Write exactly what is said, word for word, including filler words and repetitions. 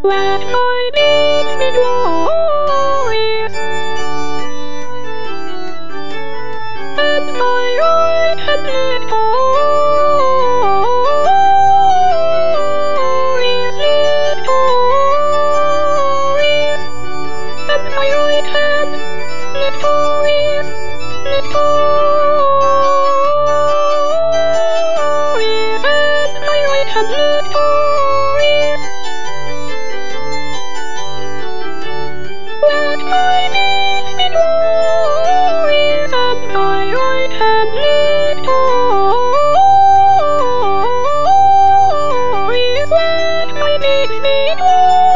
Let my knees be glorious, and my right hand victorious, victorious, and my right hand victorious, victorious, and my right hand victorious. Let my knees be glorious, and my right hand victorious. Let my knees be glorious.